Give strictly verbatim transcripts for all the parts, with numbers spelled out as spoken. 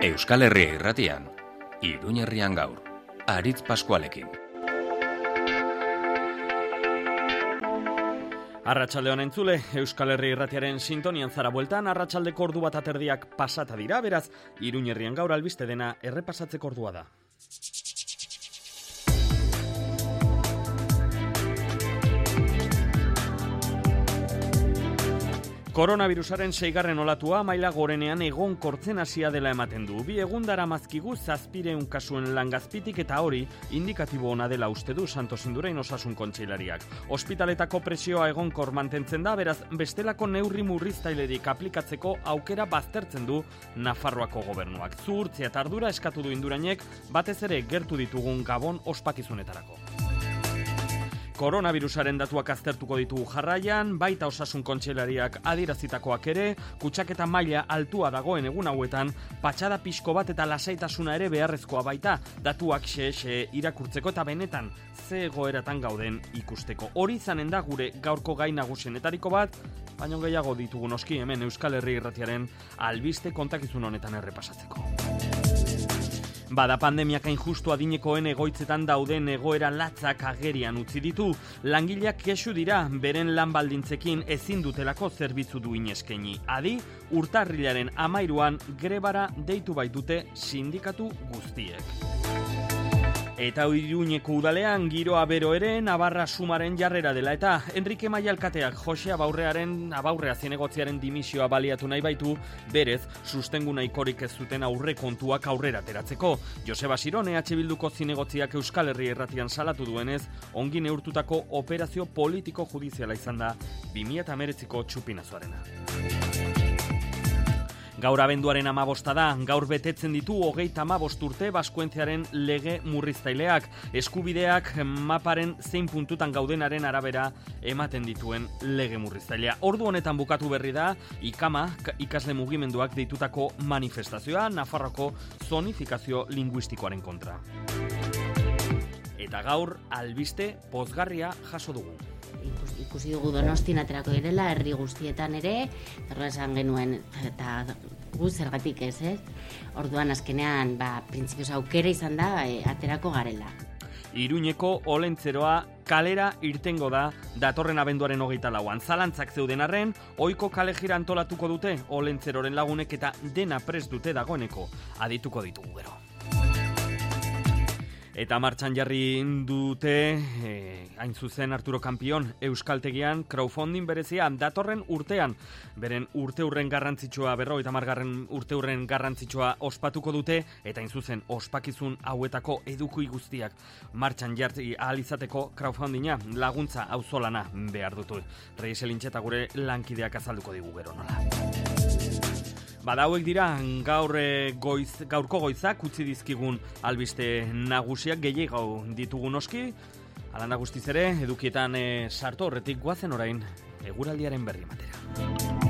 Euskal Herria Irratian, Iruñerrian gaur, Aritz Paskualekin. Arratsalde honen entzule, Euskal Herria Irratiaren sintonian zara bueltan, arratsaldeko ordu bat aterdiak pasata dira, beraz, Iruñerrian gaur albiste dena errepasatzeko ordua da. Koronavirusaren seigarren olatua maila gorenean egon kortzen hasia dela ematen du. Bi egun daramazkigu zazpireun kasuen langazpitik eta hori indikatibo ona dela uste du Santos Indurain Osasun Kontseilariak. Ospitaletako presioa egonkor mantentzen da, beraz bestelako neurri murriztailerik aplikatzeko aukera baztertzen du Nafarroako gobernuak. Zuhurtzia eta ardura eskatu du Indurainek, batez ere gertu ditugun Gabon ospakizunetarako. Koronavirusaren datuak aztertuko ditugu jarraian, baita Osasun Kontseilariak adierazitakoak ere, kutsaketa maila altua dagoen egun hauetan, patxada pixko bat eta lasaitasuna ere beharrezkoa baita, datuak xe-xe irakurtzeko eta benetan ze egoeratan gauden ikusteko. Hori izanen da gure gaurko gai nagusienetariko bat, baino gehiago ditugu noski hemen Euskal Herria Irratiaren albiste kontakizun honetan errepasatzeko. Bada pandemiak hain justu adinekoen egoitzetan dauden egoera latzak agerian utzi ditu. Langileak kexu dira, beren lan baldintzekin ezin dutelako zerbitzu duin eskaini. Adi, urtarrilaren amairuan grebara deitu baitute sindikatu guztiek. Eta Iruñeko udalean giroa bero ere Navarra Sumaren jarrera dela eta Enrique Maialkateak Jose Abaurrearen Abaurrea zinegotziaren dimisioa baliatu nahi baitu, berez sustengu nahikorik ez zuten aurre kontuak aurrera ateratzeko. Joseba Sirone E H Bilduko zinegotziak Euskal Herria Irratian salatu duenez, ongi neurtutako operazio politiko judiziala izan da bi mila hemeretziko txupinazoarena. Gaur abenduaren amabosta da, gaur betetzen ditu hogeita hamabost urte Baskuentziaren lege murriztaileak, eskubideak maparen zein puntutan gaudenaren arabera ematen dituen lege murriztailea. Ordu honetan bukatu berri da, ikama, ikasle mugimenduak deitutako manifestazioa, Nafarroko zonifikazio linguistikoaren kontra. Eta gaur albiste pozgarria jaso dugu. Ikusi dugu Donostin aterako direla, herri guztietan ere, erro esan genuen, eta gu zergatik ez, ez? Orduan azkenean, ba, printzipioz aukera izan da, e, aterako garela. Iruñeko olentzeroa kalera irtengo da datorren abenduaren hogeita lauan. Zalantzak zeuden arren, ohiko kale jira antolatuko dute olentzeroren lagunek eta dena prest dute dagoeneko adituko ditugu gero. Eta martxan jarri dute, eh, hain zuzen Arturo Kampion, Euskaltegian crowdfunding berezia datorren urtean. Beren urteurren garrantzitsua, berrogeita hamargarren urteurren garrantzitsua ospatuko dute, eta hain zuzen ospakizun hauetako edukui guztiak martxan jarri ahal izateko crowdfundinga laguntza auzolana behar dutu. Reyes Elintxeta gure lankideak azalduko digu gero nola. Bada hauek dira, gaur goiz, gaurko goizak utzi dizkigun albiste nagusiak gehiago ditugu noski. Hala nagustiz ere, edukietan e, sartu horretik guazen orain eguraldiaren berri matera.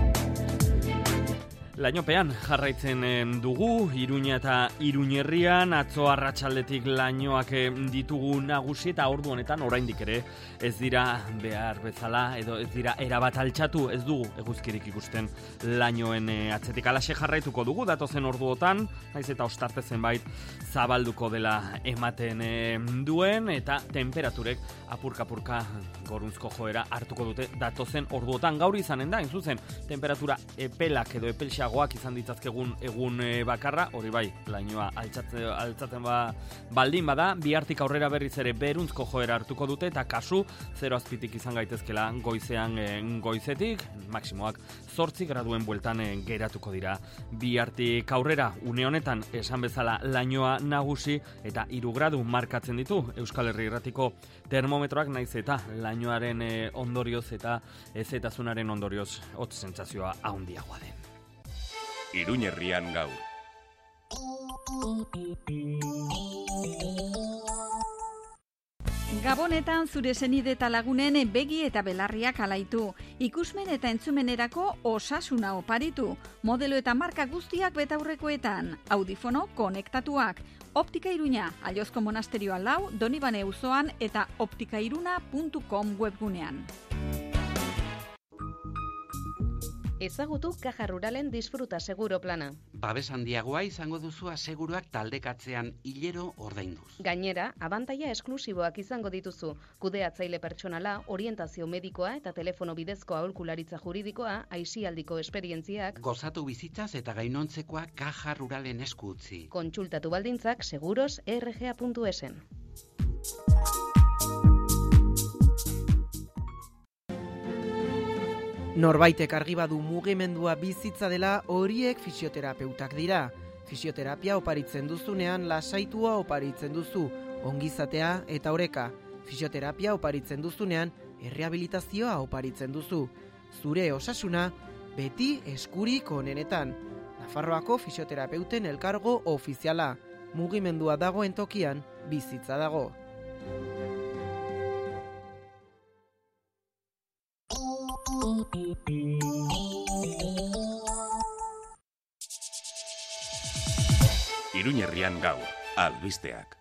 Lainopean jarraitzen dugu, Iruña eta Iruñerrian, atzo arratsaldetik lainoak ditugu nagusi eta ordu honetan oraindik ere ez dira behar bezala edo ez dira erabat altxatu, ez dugu eguzkirik ikusten lainoen atzetik. Alaxe jarraituko dugu datozen orduotan, naiz eta ostarte zenbait zabalduko dela ematen duen eta temperaturek apurka-apurka gorunzko joera hartuko dute datozen orduotan. Gaur izanen da, zuzen, temperatura epelak edo epelxagoak izan ditzazkegun egun bakarra, hori bai, lainoa altzatzen, altzatzen ba, baldin bada, bihartik aurrera berriz ere beruntzko joera hartuko dute eta kasu zero azpitik izan gaitezkela goizean goizetik, maksimoak zortzi graduen bueltan geratuko dira. Bihartik aurrera, une honetan, esan bezala lainoa nagusi eta hiru gradu markatzen ditu Euskal Herria Irratiko termometroak, naiz eta lainoaren ondorioz eta ezetasunaren ondorioz hotz sentsazioa handiagoa den. Iruñerrian gaur. Gabonetan zure senide eta lagunen begi eta belarriak alaitu. Ikusmen eta entzumenerako osasuna oparitu. Modelo eta marka guztiak betaurrekoetan. Audifono konektatuak. Optika Iruña, Allozko monasterioa lau, Donibane auzoan eta optikairuna puntu com webgunean. Ezagutu Caja Ruralen disfruta seguro plana. Babes handiagoa izango duzu aseguruak taldekatzean hilero ordainduz. Gainera, abantaila esklusiboak izango dituzu. Kudeatzaile pertsonala, orientazio medikoa eta telefono bidezko aholkularitza juridikoa, aisialdiko esperientziak. Gozatu bizitzaz eta gainontzekoa Caja Ruralen esku utzi. Kontsultatu baldintzak seguros erre ge a puntu esen. Norbaitek argi badu mugimendua bizitza dela, horiek fisioterapeutak dira. Fisioterapia oparitzen duzunean lasaitua oparitzen duzu, ongizatea eta oreka. Fisioterapia oparitzen duzunean errehabilitazioa oparitzen duzu. Zure osasuna beti eskurik onenetan. Nafarroako fisioterapeuten elkargo ofiziala. Mugimendua dagoen tokian bizitza dago. Iruñerrian gaur, albisteak.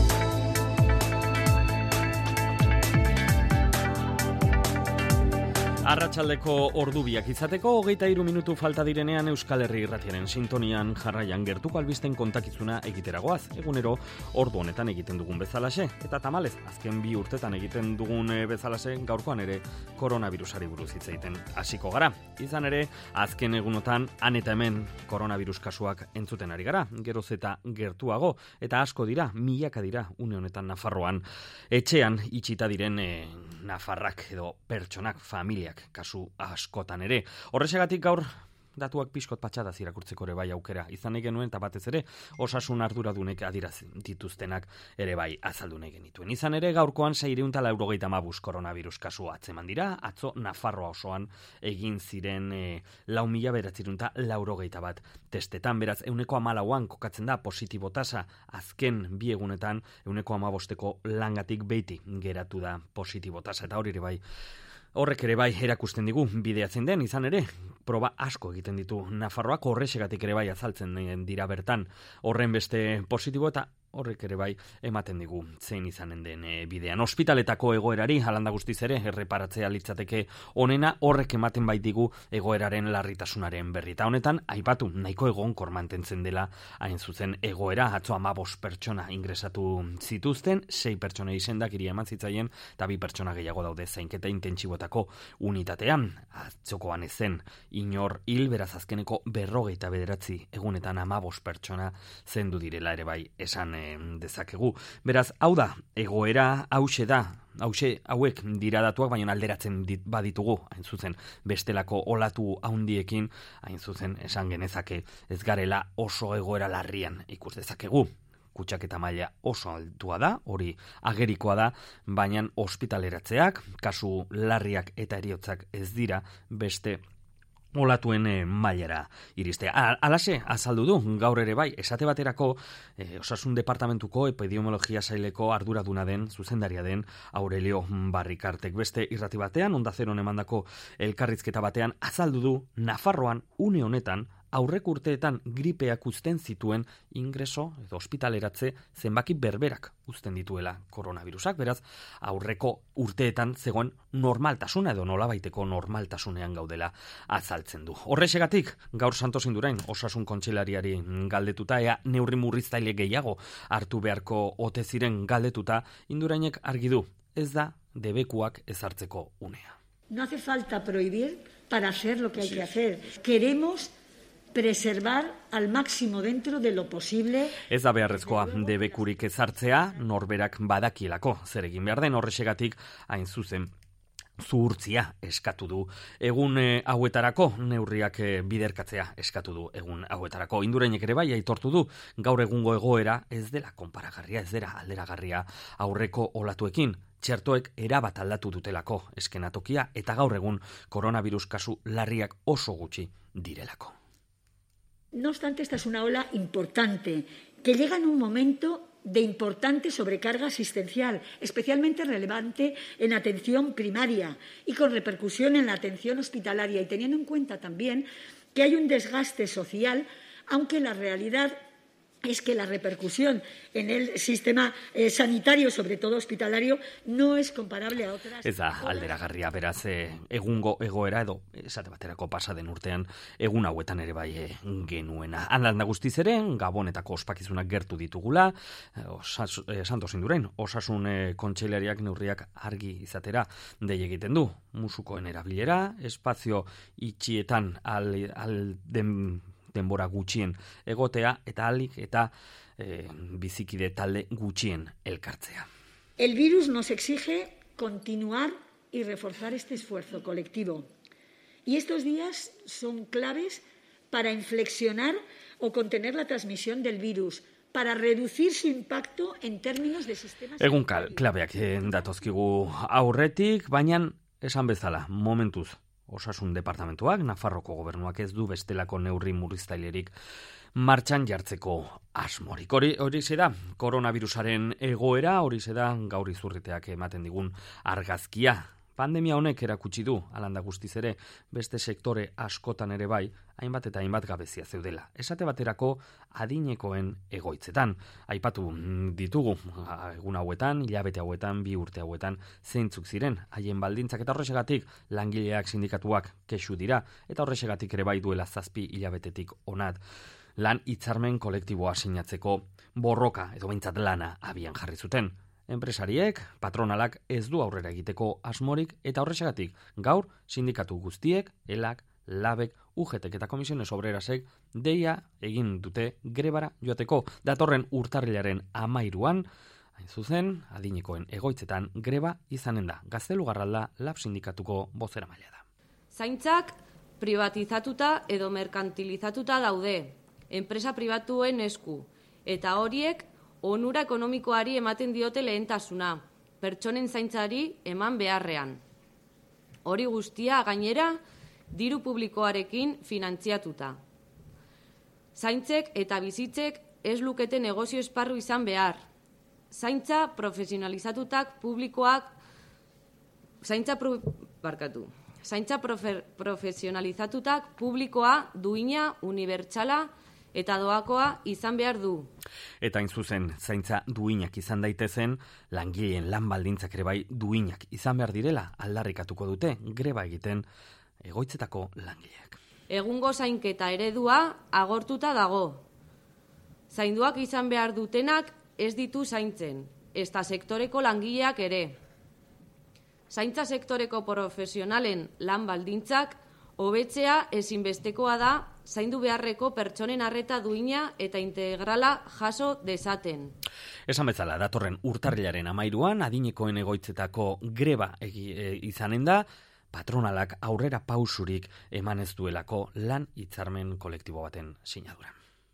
Arratsaldeko ordubiak izateko hogeita hiru minutu falta direnean Euskal Herri Irratiaren sintonian jarraian gertuko albisten kontakizuna egiteragoaz. Egunero ordu honetan egiten dugun bezalaxe. Eta tamalez, azken bi urtetan egiten dugun bezalaxe, gaurkoan ere koronavirusari buruz hitz egiten hasiko gara. Izan ere, azken egunotan han eta hemen koronavirus kasuak entzuten ari gara. Geroz eta gertuago, eta asko dira, milaka dira, une honetan Nafarroan. Etxean itxita diren e, Nafarrak edo pertsonak, familiak kasu askotan ere. Horrexegatik gaur datuak pixkot patxadaz irakurtzeko ere bai aukera izan genuen, eta batez ere osasun arduradunek adiraz dituztenak ere bai azaldu nahi genituen. Izan ere gaurkoan seiehun eta laurogeita hamabost koronavirus kasu atzeman dira. Atzo Nafarroa osoan egin ziren e, lau mila bederatziehun eta laurogeita bat testetan. Beraz, ehuneko hamalauan kokatzen da positibo tasa. Azken bi egunetan ehuneko hamabosteko langatik beiti geratu da positibo tasa, eta hori ere bai horrek ere bai erakusten digu bideatzen den, izan ere, proba asko egiten ditu Nafarroak, horrexegatik ere bai azaltzen dira bertan horren beste positibo, eta horrek ere bai ematen digu zein izanen den e, bidean. Ospitaletako egoerari, halanda guztiz ere, erreparatzea litzateke onena, horrek ematen baitigu egoeraren larritasunaren berri. Eta honetan, aipatu, nahiko egonkor mantentzen dela hain zuzen egoera, atzo hamabost pertsona ingresatu zituzten, sei pertsona izendakiria eman zitzaien, eta bi pertsona gehiago daude zainketa intentsibotako unitatean. Atzokoan ezen, inor hil, beraz azkeneko berrogeita bederatzi egunetan hamabost pertsona zendu direla ere bai esan dezakegu. Beraz, hau da, egoera hause da, hause hauek dira datuak, baina alderatzen dit, baditugu, hain zuzen, bestelako olatu haundiekin, hain zuzen, esan genezake, ez garela oso egoera larrian ikus dezakegu. Kutsaketa maila oso altua da, hori agerikoa da, baina ospitaleratzeak, kasu larriak eta heriotzak ez dira beste olatuen e, mailara iristea. Alase, azaldu du, gaur ere bai, esate baterako e, osasun departamentuko epidemiologia saileko arduraduna den, zuzendaria den Aurelio Barrikartek. Beste irrati batean, Onda Zeron emandako elkarrizketa batean, azaldu du Nafarroan une honetan aurrek urteetan gripeak uzten zituen ingreso edo ospitaleratze zenbaki berberak uzten dituela koronavirusak. Beraz, aurreko urteetan zegoen normaltasuna edo nolabaiteko normaltasunean gaudela azaltzen du. Horrexegatik, gaur Santos Indurain osasun kontseilariari galdetuta, ea neurri murriztaile gehiago hartu beharko ote ziren galdetuta, Indurainek argi du, ez da debekuak ezartzeko unea. No hace falta prohibir para hacer lo que hay que hacer. Queremos preservar al máximo dentro de lo posible. Ez da beharrezkoa debekurik ezartzea, norberak badakielako zer egin behar den, horrexegatik hain zuzen zuhurtzia eskatu du egun e, hauetarako, neurriak e, biderkatzea eskatu du egun hauetarako. Indurainek ere bai aitortu du gaur egungo egoera ez dela konparagarria, ez dela alderagarria aurreko olatuekin. Txertoek erabat aldatu dutelako eskenatokia, eta gaur egun koronavirus kasu larriak oso gutxi direlako. No obstante, esta es una ola importante, que llega en un momento de importante sobrecarga asistencial, especialmente relevante en atención primaria y con repercusión en la atención hospitalaria, y teniendo en cuenta también que hay un desgaste social, aunque la realidad es que la repercusión en el sistema eh, sanitario, sobre todo hospitalario, no es comparable a otras. Ez da, alderagarria beraz, eh, egungo egoera edo, esate baterako pasa den urtean, egun hauetan ere bai eh, genuena. Handan da guztiz ere, Gabonetako ospakizunak gertu ditugula, eh, osas, eh, Santos Indurain, osasun eh, kontseilariak neurriak argi izatera dei egiten du. Musukoen erabilera, espazio itxietan al, al den denbora gutxien egotea eta alik eta eh, bizikide talde gutxien elkartzea. El virus nos exige continuar y reforzar este esfuerzo colectivo. Y estos días son claves para inflexionar o contener la transmisión del virus, para reducir su impacto en términos de sistemas. Egun klabeak eh, datozkigu aurretik, baina esan bezala, momentuz. Osasun departamentuak, Nafarroko gobernuak ez du bestelako neurri murriztailerik martxan jartzeko asmorik. Hori hori da, koronavirusaren egoera, hori da gaur izurriteak ematen digun argazkia. Pandemia honek erakutsi du, alanda guztiz ere, beste sektore askotan ere bai, hainbat eta hainbat gabezia zeudela. Esate baterako adinekoen egoitzetan. Aipatu ditugu, egun hauetan, hilabete hauetan, bi urte hauetan, zeintzuk ziren, haien baldintzak eta horrexegatik langileak sindikatuak kexu dira, eta horrexegatik ere bai duela zazpi hilabetetik onat. Lan hitzarmen kolektiboa sinatzeko borroka, edo behintzat lana abian jarri zuten. Enpresariek, patronalak ez du aurrera egiteko asmorik eta horrexegatik gaur sindikatu guztiek, elak, labek, ugetek eta komisiones obrerasek deia egin dute grebara joateko. Datorren urtarrilaren amairuan, hain zuzen, adinekoen egoitzetan greba izanen da. Gaztelugarralda lab sindikatuko bozera maila da. Zaintzak privatizatuta edo merkantilizatuta daude, enpresa pribatuen esku, eta horiek onura ekonomikoari ematen diote lehentasuna, pertsonen zaintzari eman beharrean. Hori guztia gainera diru publikoarekin finantziatuta. Zaintzek eta bizitzek ez lukete negozio esparru izan behar. Zaintza profesionalizatutak publikoak zaintza pro, barkatu. Zaintza profe, profesionalizatutak publikoa, duina, unibertsala eta doakoa izan behar du. Eta hain zuzen, zaintza duinak izan daitezen, langileen lan baldintzak ere bai duinak izan behar direla aldarrikatuko dute greba egiten egoitzetako langileak. Egungo zainketa eredua agortuta dago. Zainduak izan behar dutenak ez ditu zaintzen, ezta sektoreko langileak ere. Zaintza sektoreko profesionalen lan baldintzak hobetzea ezinbestekoa da zaindu beharreko pertsonen arreta duina eta integrala jaso dezaten. Esan bezala, datorren urtarrilaren amairuan, adinekoen egoitzetako greba egi, e, izanen da, patronalak aurrera pausurik eman ez duelako lan hitzarmen kolektibo baten sinaduran.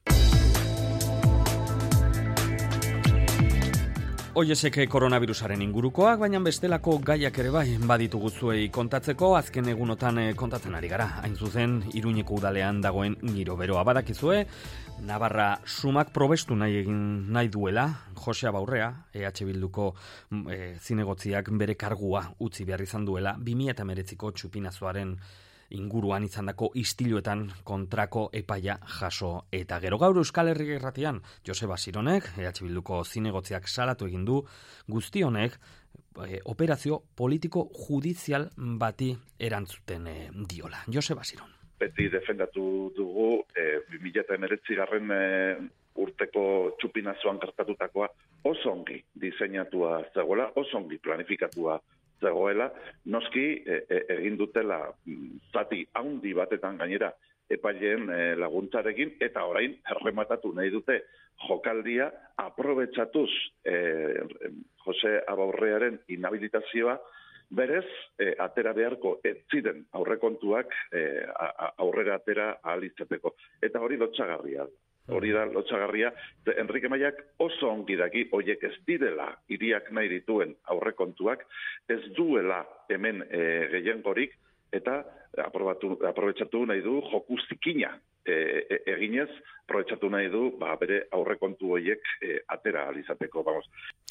Oiesek koronavirusaren ingurukoak, baina bestelako gaiak ere bai baditugu zuei kontatzeko, azken egunotan kontatzen ari gara. Hain zuzen, Iruñeko udalean dagoen giro beroa badakizue, Navarra sumak probestu nahi egin nahi duela, Jose Abaurrea, E H Bilduko e, zinegotziak bere kargua utzi behar izan duela, bi mila hemeretziko txupinazoaren inguruan izandako istiluetan kontrako epaia jaso eta gero. Gaur Euskal Herri Irratian Joseba Sironek, E H Bilduko zinegotziak salatu egin du, guzti honek e, operazio politiko judizial bati erantzuten e, diola. Joseba Siron. Beti defendatu dugu e, bi mila hemeretzi garren e, urteko txupinazoan gertatutakoa oso ongi diseinatua zegoela, oso ongi planifikatua zegoela, noski e, e, egin dutela zati haundi batetan gainera epaileen e, laguntzarekin, eta orain errematatu nahi dute jokaldia aprobetxatuz e, Jose Abaurrearen inhabilitazioa, berez e, atera beharko ez ziren aurrekontuak e, a, aurrera atera ahal izateko. Eta hori lotsagarria da. Hori da lotsagarria, Enrique Maiak oso ongi daki horiek ez direla hiriak nahi dituen aurrekontuak, ez duela hemen e, gehiengorik, eta aprobatu, aprobetxatu nahi du joku zikina e, e, eginez, aprobetxatu nahi du ba, bere aurrekontu horiek e, atera ahal izateko, vamos.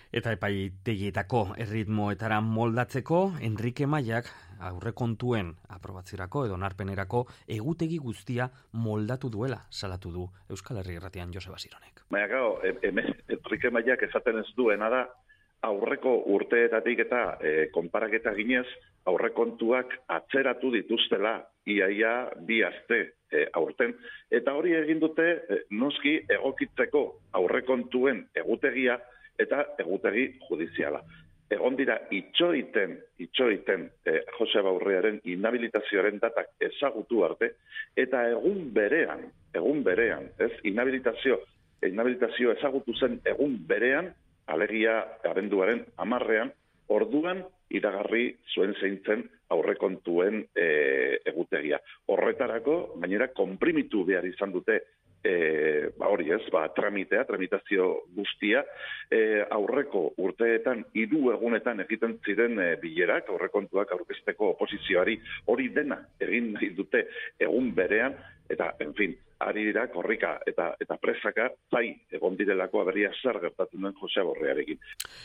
Eta epaitegietako erritmoetara moldatzeko, Enrique Mailak aurrekontuen aprobatzerako edo onarpenerako egutegi guztia moldatu duela salatu du Euskal Herri Irratian Joseba Sironek. Baina, gau, Enrique Mailak esaten ez duena da, aurreko urteetatik eta e, konparaketa ginez, aurrekontuak atzeratu dituztela iaia bi aste e, aurten. Eta hori egin dute e, noski egokitzeko aurrekontuen egutegia eta egutegi judiziala. Egon dira itxoiten, itxoiten eh, Joseba Aurrearen inhabilitazioaren datak ezagutu arte, eta egun berean, egun berean, ez, inhabilitazio, inhabilitazio ezagutu zen egun berean, alegia abenduaren hamarrean, orduan iragarri zuen zeintzen aurrekontuen e, egutegia. Horretarako, gainera, konprimitu behar izan dute E, ba hori ez, ba, tramitea, tramitazio guztia, e, aurreko urteetan, hiru egunetan egiten ziren e, bilerak, aurrekontuak aurkezteko oposizioari hori dena egin nahi dute egun berean, eta, en fin, ari dira korrika eta, eta presaka, zai egon direlako aberria zer gertatzen den Joseba Aurrearekin.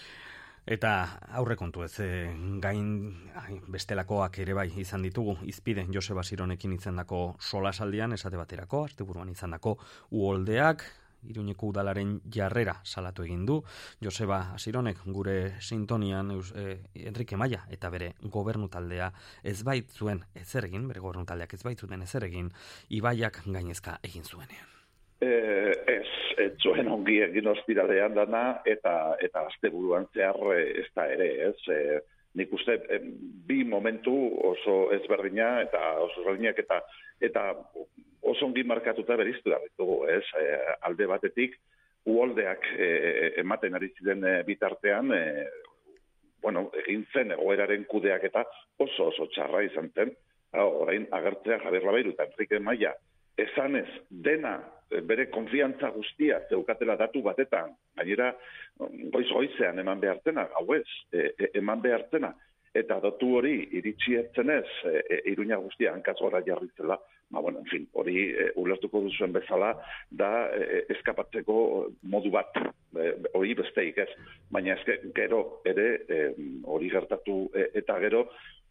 Eta aurrekontu ez, e, gain ai, bestelakoak ere bai izan ditugu, izpide Joseba Sironekin izandako solasaldian, esate baterako, asteburuan izandako uholdeak, Iruñeko udalaren jarrera salatu egin du. Joseba Sironek gure sintonian e, Enrique Maila eta bere gobernu taldea ez baitzuen ezer egin, bere gobernu taldeak ez baitzuten ezer egin, Ibaiak gainezka egin zuenean. Eh, ez, ez zuen ongi egin ostiralean dana, eta eta asteburuan zehar ez da ere, ez. E, nik uste e, bi momentu oso ezberdina eta oso ezberdinak eta eta oso ongi markatuta beriztu da ditugu, ez. E, alde batetik, uholdeak e, ematen ari ziren e, bitartean, e, bueno, egin zen egoeraren kudeak eta oso oso txarra izan zen. Ha, orain agertzea Javier Labeiru eta Enrique Maila esanez dena bere konfiantza guztia zeukatela datu batetan, gainera goiz-goizean eman behartzena, gauez, e, e, eman behartzena, eta datu hori iritsi etzenez, e, e, Iruña guztia hankaz gora jarritzela, ba, bueno, en fin, hori e, ulertuko duzuen bezala, da e, eskapatzeko modu bat, e, hori besteik ez, baina ezke, gero ere e, hori gertatu e, eta gero,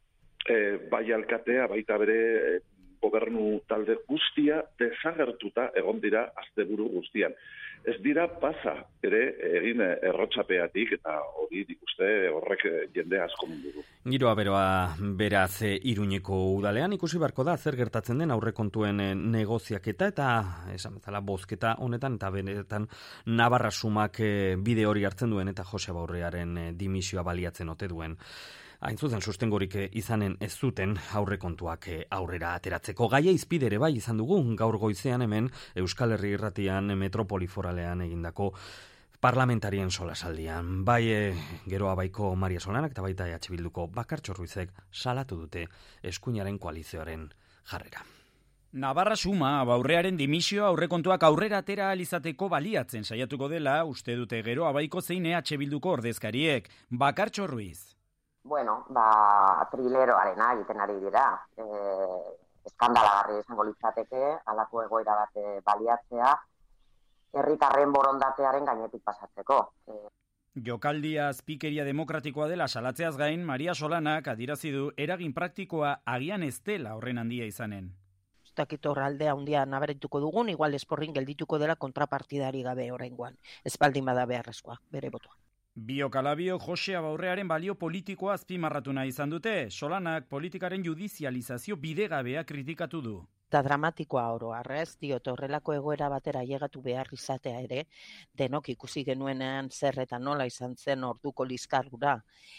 e, bai alkatea, baita bere e, gobernu talde guztia desagertuta egon dira asteburu guztian. Ez dira pasa ere egin errotxapeatik eta hori ikuste horrek jende asko mundu du. Giroa beroa beraz Iruñeko udalean ikusi beharko da zer gertatzen den aurrekontuen negoziaketa eta esan bezala bozketa honetan eta benetan Navarra sumak bide hori hartzen duen eta Joseba Aurrearen dimisioa baliatzen ote duen. Hain zuzen sustengorik izanen ez zuten aurrekontuak aurrera ateratzeko. Gaia izpide ere bai izan dugu gaur goizean hemen Euskal Herri Irratian metropoli foralean egindako parlamentarien solasaldian. Bai e, geroa baiko Maria Solanak eta baita E H Bilduko Bakartxo Ruizek salatu dute eskuinaren koalizioaren jarrera. Navarra suma Aurrearen dimisioa aurrekontuak aurrera atera alizateko baliatzen saiatuko dela uste dute geroa baiko zein E H Bilduko ordezkariek. Bakartxo Ruiz. Bueno, ba, trileroarena egiten ari dira. E, eskandalagarri izango litzateke, halako egoera bat baliatzea, herritarren borondatearen gainetik pasatzeko. E, Jokaldia azpikeria demokratikoa dela salatzeaz gain, Maria Solanak adirazi du eragin praktikoa agian ez dela horren handia izanen. Ustakit horraldea handia nabarituko dugun, igual esporrin geldituko dela kontrapartidari gabe oraingoan. Ez baldin bada beharrezkoa, bere botua. Biokalabio Joseba Aurrearen balio politikoa azpimarratu nahi izan dute, Solanak politikaren judizializazio bidegabea kritikatu du. Eta dramatikoa oro arrez, diot horrelako egoera batera llegatu behar izatea ere, denok ikusi genuenean zer eta nola izan zen orduko liskargura,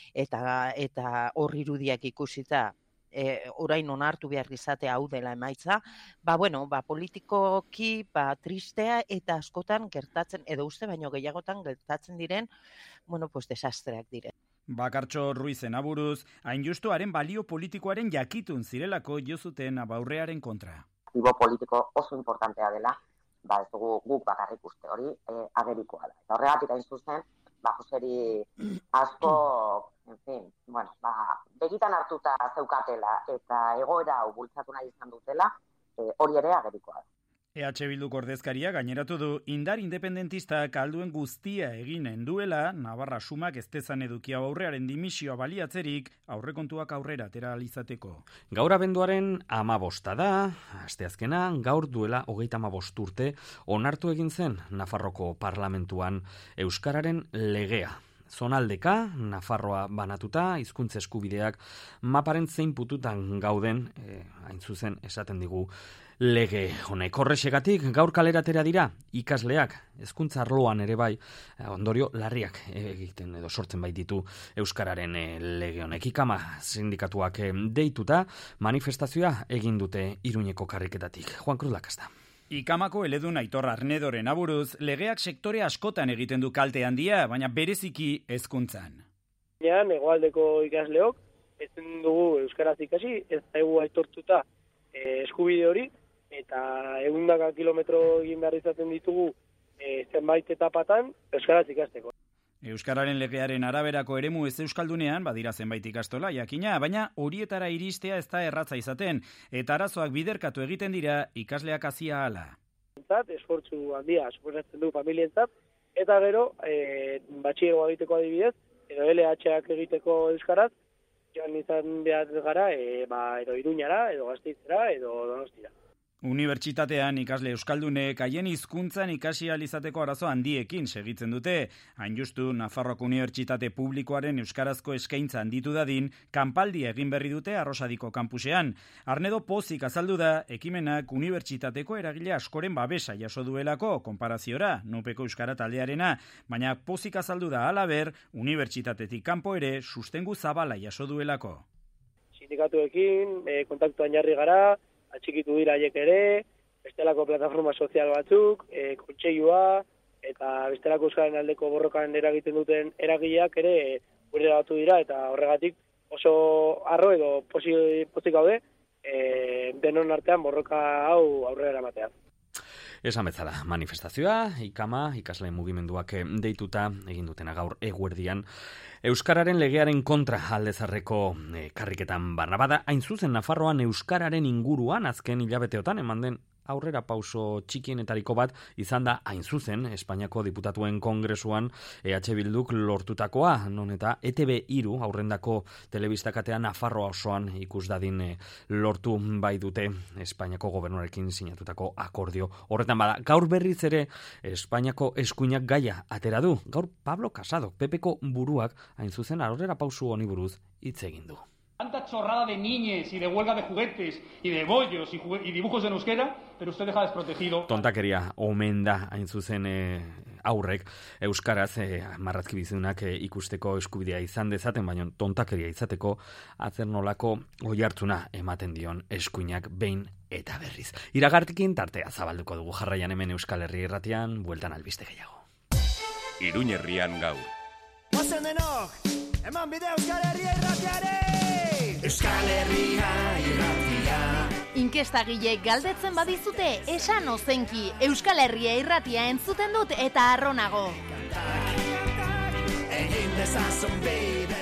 eta eta hor irudiak ikusita, E, orain onartu behar izatea hau dela emaitza, ba bueno, ba politikoki, ba tristea eta askotan gertatzen, edo uste baino gehiagotan gertatzen diren, bueno, pues desastreak dire. Bakartxo Ruizen aburuz, hain justuaren balio politikoaren jakitun zirelako jozuten Aurrearen kontra. Aktibo politiko oso importantea dela, ba ez dugu guk bakarrik uste hori, e, agerikoa da. Eta horregatik hain zuzen, ba Joseri asko, en fin, bueno, ba, begitan hartuta zeukatela eta egoera hau bultzatu nahi izan dutela, e, hori ere agerikoa da. E H Bilduko ordezkaria gaineratu du indar independentistak alduen guztia eginen duela, Navarra sumak ez dezan edukia aurrearen dimisioa baliatzerik aurrekontuak aurrera atera alizateko. Gaur abenduaren amabosta da, asteazkena, gaur duela hogeita amabost urte, onartu egin zen Nafarroko parlamentuan Euskararen legea. Zonaldeka, Nafarroa banatuta, hizkuntza eskubideak maparen zein pututan gauden, e, hain zuzen esaten digu lege honek. Horrexegatik gaur kaleratera dira ikasleak, hezkuntza arloan ere bai, ondorio larriak egiten edo sortzen bai ditu Euskararen lege honek. Ikama sindikatuak deituta manifestazioa egin dute Iruñeko karriketatik. Juan Cruz Lakasta. Ikamako eledun Aitor Arnedoren aburuz, legeak sektore askotan egiten du kalte handia, baina bereziki hezkuntzan. Nean, hegoaldeko ikasleok, ez dugu euskaraz ikasi, ez dugu aitortuta eh, eskubide hori, eta egundaka kilometro egin behar izaten ditugu eh, zenbait etapatan euskaraz ikasteko. Euskararen legearen araberako eremu ez euskaldunean badira zenbait ikastola jakina, baina horietara iristea ez da erratza izaten, eta arazoak biderkatu egiten dira ikasleak hasia hala. Esfortzu handia suposatzen du familientzat, eta gero e, batxilergoa egiteko adibidez, edo L H-ak egiteko euskaraz, joan izan behar gara, e, ba, edo Iruñara, edo Gasteizera, edo Donostira. Unibertsitatean ikasle euskaldunek haien hizkuntzan ikasi ahal izateko arazo handiekin segitzen dute. Hain justu, Nafarroako Unibertsitate Publikoaren euskarazko eskaintza handitu dadin, kanpaldia egin berri dute Arrosadiko kampusean. Arnedo pozik azaldu da, ekimenak unibertsitateko eragile askoren babesa jaso duelako, konparaziora, Nupeko euskara taldearena, baina pozik azaldu da halaber, unibertsitatetik kanpo ere sustengu zabala jaso duelako. Sindikatuekin, e, kontaktuan jarri gara, atxikitu dira haiek ere, bestelako plataforma sozial batzuk, e, kontseilua, eta bestelako euskararen aldeko borrokan eragiten duten eragileak ere e, gure batu dira, eta horregatik oso harro edo pozik gaude, e, denon artean borroka hau aurrera eramatea. Esan bezala, manifestazioa, ikama, ikasleen mugimenduak deituta, egin dutena gaur eguerdian, Euskararen legearen kontra aldezarreko e, karriketan barna bada, hain zuzen Nafarroan Euskararen inguruan azken hilabeteotan eman den aurrera pauso txikienetariko bat izan da hain zuzen Espainiako diputatuen kongresuan E H Bilduk lortutakoa, non eta E T B hiru aurrendako telebistakatea Nafarroa osoan ikus dadin e, lortu bai dute Espainiako gobernuarekin sinatutako akordio. Horretan bada, gaur berriz ere Espainiako eskuinak gaia atera du. Gaur Pablo Casado, P Pko buruak hain zuzen aurrera pausu honi buruz hitz egin du. Tanta chorrada de niñes y de huelga de juguetes y de bollos y, y dibujos en euskera, pero usted deja desprotegido. Tontakeria omen da hain zuzen e, aurrek euskaraz e, marrazki bizunak e, ikusteko eskubidea izan dezaten, baina tontakeria izateko atzernolako oihartzuna ematen dion eskuinak behin eta berriz. Iragartikin tartea zabalduko dugu jarraian hemen Euskal Herria irratian, bueltan albiste gehiago. Iruñerrian gaur. Ozen denok, eman bide Euskal Herria irratiare! Euskal Herria irratia. Inkestagile galdetzen badizute, esan ozenki, Euskal Herria irratia entzuten dut eta arronago. Egin dezazun bidea.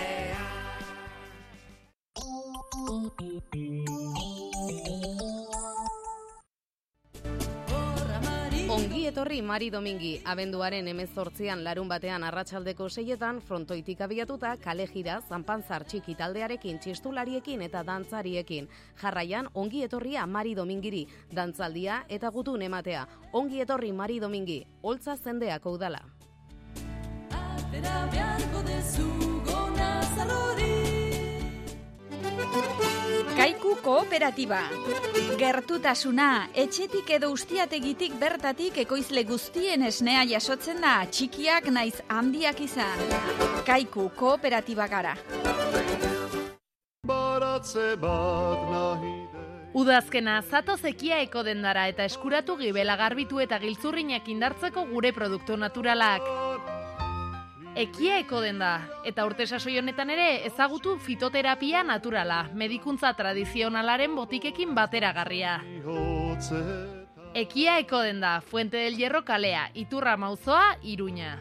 Ongi etorri Mari Domingi, abenduaren hemezortzian larun batean arratsaldeko seietan frontoitik abiatuta kale jira Zanpantzar txiki taldearekin txistulariekin eta dantzariekin. Jarraian ongi etorria Mari Domingiri, dantzaldia eta gutun ematea. Ongi etorri Mari Domingi, holtza zendeak udala. Atera beharko dezugo nazarrori. Kaiku kooperatiba. Gertutasuna, etxetik edo ustiategitik bertatik ekoizle guztien esnea jasotzen da, txikiak naiz handiak izan. Kaiku kooperatiba gara. Udazkena, zatoz ekiaeko dendara eta eskuratu gibela garbitu eta giltzurrinak indartzeko gure produktu naturalak. Ekiaeko denda, eta urte sasoi honetan ere ezagutu fitoterapia naturala, medikuntza tradizionalaren botikekin bateragarria. Ekiaeko denda, Fuente del Hierro kalea, Iturra Mauzoa, Iruña.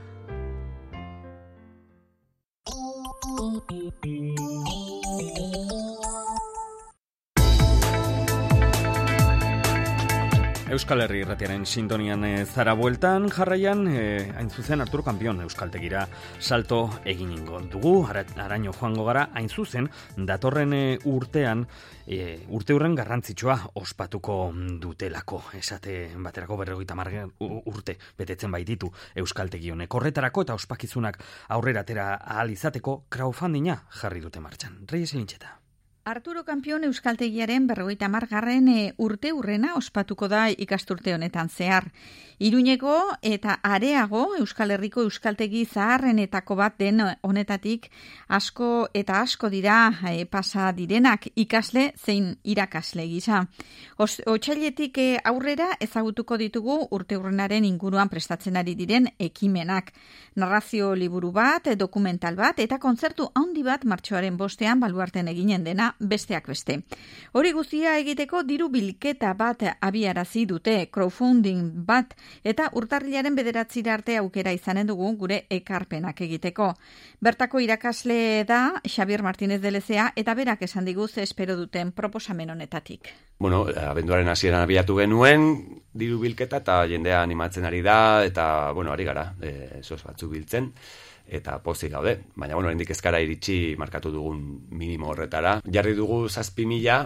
Euskal Herri Irratiaren sintonian e, zara bueltan, jarraian, e, hain zuzen Arturo Kampion euskaltegira salto egin ingo dugu, ara, araño joango gara, hain zuzen, datorren e, urtean, e, urte hurren garrantzitsua ospatuko dutelako, esate baterako berrogeita hamar urte betetzen baititu euskaltegi honek. Horretarako eta ospakizunak aurrera atera ahal izateko crowdfundinga jarri dute martxan. Reyes Elintxeta. Arturo Kampion euskaltegiaren berrogeita hamargarren urte hurrena ospatuko da ikasturte honetan zehar. Iruñeko eta areago Euskal Herriko euskaltegi zaharrenetako bat den honetatik asko eta asko dira e, pasa direnak ikasle zein irakasle gisa. Otsailetik e, aurrera ezagutuko ditugu urte hurrenaren inguruan prestatzen ari diren ekimenak. Narrazio liburu bat, dokumental bat eta kontzertu handi bat martxoaren bostean baluarten eginen dena besteak beste. Hori guztia egiteko diru bilketa bat abiarazi dute, crowdfunding bat, eta urtarrilaren bederatzira arte aukera izanen dugu gure ekarpenak egiteko. Bertako irakasle da Xabier Martínez de Lezea eta berak esan diguz espero duten proposamen honetatik. Bueno, abenduaren hasieran abiatu genuen diru bilketa eta jendea animatzen ari da eta, bueno, ari gara, e, sos batzu biltzen. Eta pozik gaude, baina bueno, hendik ezkara iritsi markatu dugun minimo horretara. Jarri dugu zazpi mila,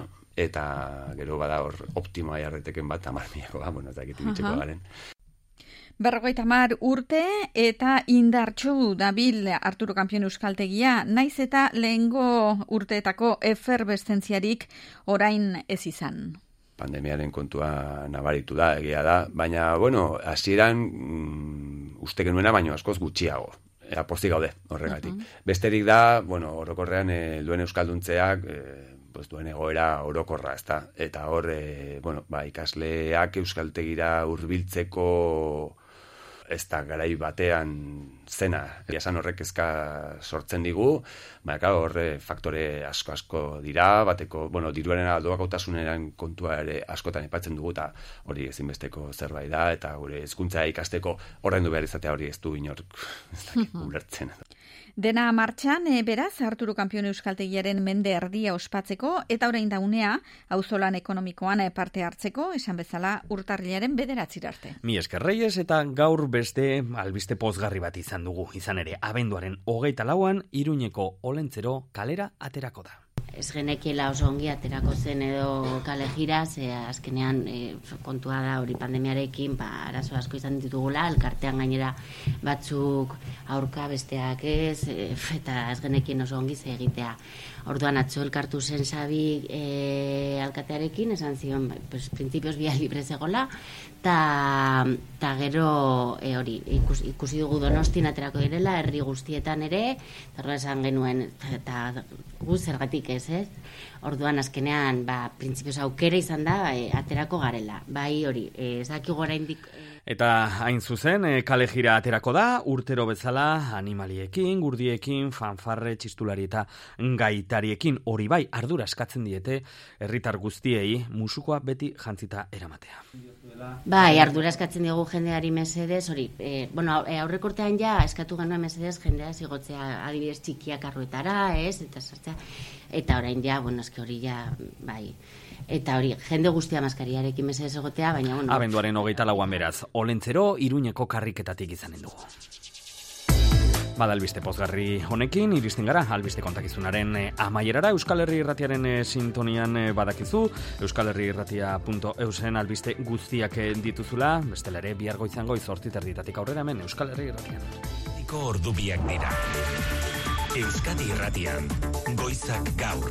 eta gero bada hor optimoa jarreteken bat hamar milakoa, bueno, ez dakit ibitxeko garen. Berrogeita hamar urte eta indartsu dabil Arturo Kampion euskaltegia, naiz eta lehengo urteetako eferbestentziarik orain ez izan. Pandemiaren kontua nabaritu da, egia da, baina, bueno, hasieran mm, uste genuena baino askoz gutxiago. Ea pozik gaude horregatik. Uh-huh. Besterik da, bueno, orokorrean e, duen euskalduntzeak, e, pues, duen egoera orokorra, ezta. Eta hor, e, bueno, ba, ikasleak euskaltegira hurbiltzeko ez da garai batean zena. Esan horrek ezka sortzen digu, baina horre faktore asko-asko dira, bateko, bueno, diruaren doakotasunaren kontua ere askotan aipatzen dugu, eta hori ezinbesteko zerbait da, eta gure hezkuntza ikasteko ordaindu behar izatea hori ez du inork ez dakit ulertzen. Dena martxan, e, beraz, Arturo Kampion euskaltegiaren mende erdia ospatzeko, eta orain daunea, auzolan ekonomikoan parte hartzeko, esan bezala urtarrilaren bederatzira arte. Mi esker Reyes, eta gaur beste albiste pozgarri bat izan dugu, izan ere, abenduaren hogeita lauan, Iruñeko Olentzero kalera aterako da. Ez genekiela oso ongi aterako zen edo kale jira, ze azkenean e, kontua da hori pandemiarekin, ba, arazo asko izan ditugula, elkartean gainera batzuk aurka besteak ez, e, eta ez genekien oso ongi ze egitea. Orduan atzo elkartu zen Sabi e, alkatearekin, esan zion, pues, printzipioz bia libre zegola, eta gero e, hori ikus, ikusi dugu Donostin aterako direla, herri guztietan ere, eta esan genuen, eta gu zergatik ez, ez? Orduan azkenean, ba, printzipioz aukera izan da, e, aterako garela. Bai hori, e, ez dakigu oraindik... E... Eta hain zuzen, e, kale jira aterako da, urtero bezala, animaliekin, gurdiekin, fanfarre, txistulari eta gaitariekin, hori bai, ardura eskatzen diete, herritar guztiei, musukoa beti jantzita eramatea. Bai, ardura eskatzen diogu jendeari mesedez, hori, e, bueno, aurreko urtean ja eskatu genuen mesedez jendea zigotzea adibidez txikiak arruetara, ez, eta sartzea, eta orain ja, bueno, eski hori ja, bai, eta hori, jende guztia maskariarekin mesedez egotea, baina, bueno... Abenduaren hogeita lauan beraz, Olentzero Iruñeko karriketatik izanen dugu. Bada albiste pozgarri honekin, iristen gara, albiste kontakizunaren eh, amaierara, Euskal Herri Irratiaren eh, sintonian eh, badakizu, euskal herri irratia punto eusen albiste guztiak eh, dituzula, bestela ere bihar goizan goiz hortzit erditatik aurrera hemen Euskal Herri Irratian. Iko ordubiak dira. Euskadi Irratian, goizak gaur.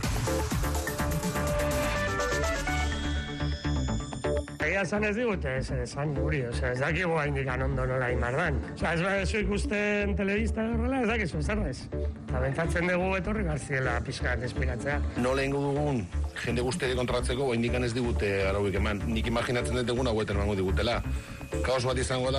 Egia esan ez digute, ez esan guri, oza, ez dakigu hain dikan ondo nola imardan. Oza, ez badezu ikusten telebista horrela, ez dakizu, ez arrez. Eta bentsatzen dugu etorri garziela pixkat espiratzea. Nola ingo dugun, jende guztiari kontratzeko, hain dikan ez digute arauik eman. Nik imaginatzen dut egun hauetan emango digutela. Kaos bat izango da,